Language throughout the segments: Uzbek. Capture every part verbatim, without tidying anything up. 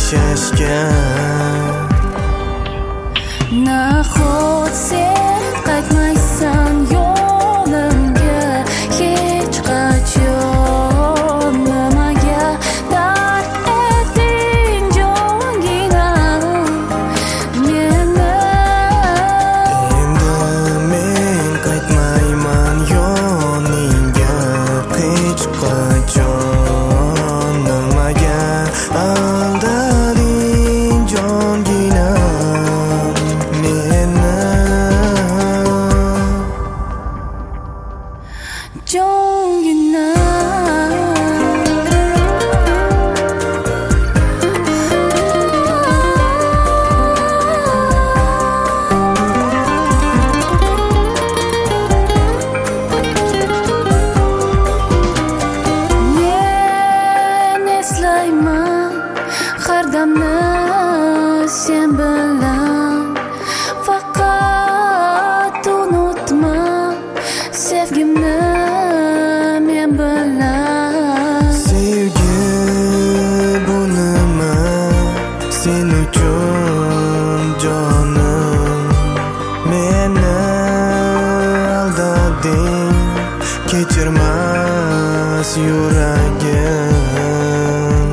yashashga. Nahot sen qaytmaysan yo'limga hech qachon. Nimaga dard etding jonginam meni? Endi men qaytmayman yoningga hech qachon. Nimaga aldading jonginam meni? Men eslayman har damni sen bilan. Faqat unutma sevgimni men bilan. Sevgi bo'laman sen uchun jonim. Meni aldading kechirmas yuragim.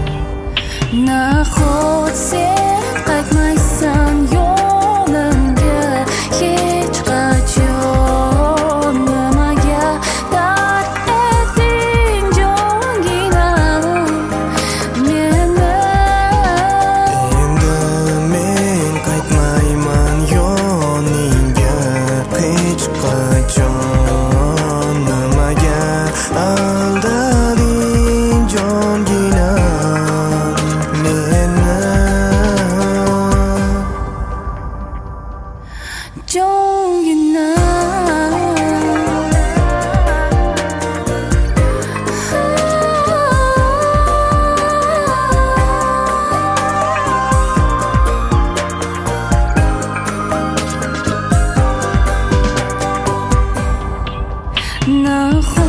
Nahot sen qaytmaysan yo'limga hech qachon. Nimaga dard etding jonginam meni? Endi men qaytmayman yoningga hech qachon. Nimaga aldading jonginam meni? Jonginam.